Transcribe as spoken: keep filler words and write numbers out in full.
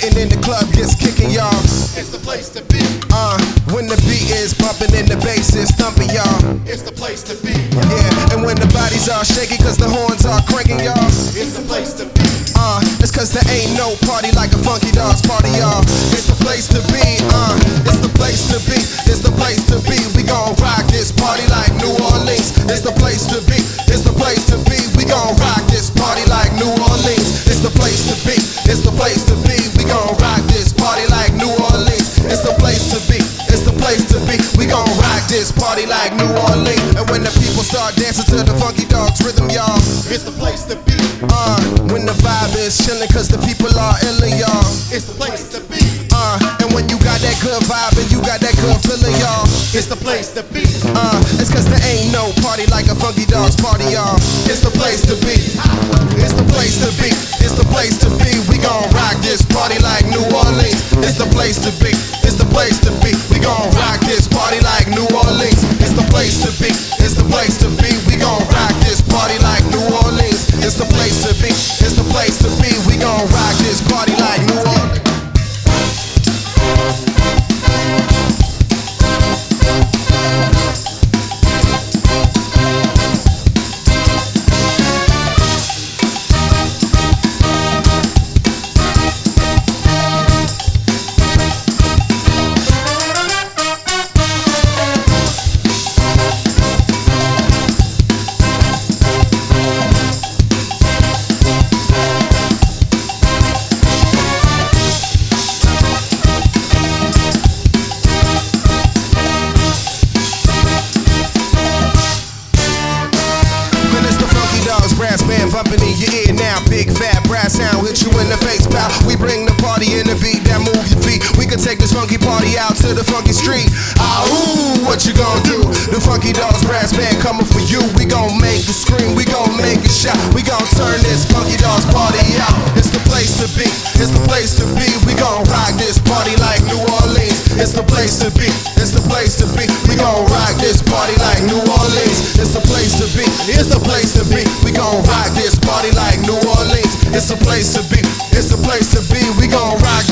getting in the club gets kicking, y'all. It's the place to be. Uh, when the beat is bumping and the bass is thumping, y'all. It's the place to be. Yeah, and when the bodies are shaky cause the horns are cranking, y'all. It's the place to be. Uh, it's cause there ain't no party like a Funky Dogs party, y'all. It's the place to be, uh, it's the place to be, it's the place to be. We gon' rock this party like New Orleans. It's the place to be, it's the place to be. We gon' rock this party like New Orleans. It's the place to be, it's the place to be. We gon' rock this party like New Orleans. It's the place to be, it's the place to be. We gon' rock this party like New Orleans. And when the people start dancing to the Funky Dogs rhythm, y'all, It's the place to be. uh, when the vibe is chillin' cause the people are illin', y'all. It's the place to be. Uh, and when you got that good vibe and you got that good feeling, y'all. It's the place to be. Uh, it's cause there ain't no party like a Funky Dogs party, y'all. It's the place to be. It's the place to be. It's the place to be. We gon' rock this party like New Orleans. It's the place to be. It's the place to be. We gon' rock this party like New Orleans. It's the place to be. It's the place to be. We gon' rock this party like New Orleans. It's the place to be. It's the place to be. We gon' rock this party like New Orleans. Brass band bumping in your ear now. Big fat brass sound hit you in the face, pal. We bring the party in the beat that move your feet. We can take this funky party out to the funky street. Ah, ooh, what you gon' do? The Funky Dogs brass band coming for you. We gon' make it scream, we gon' make it shout. We gon' turn this Funky Dogs party out. It's the place to be, it's the place to be. We gon' rock this party like New Orleans. It's the place to be, it's the place to be. We gon' rock this party like New Orleans. It's the place to be, it's the place to be. We gon' rock this party like New Orleans. It's the place to be, it's the place to be. We gon' rock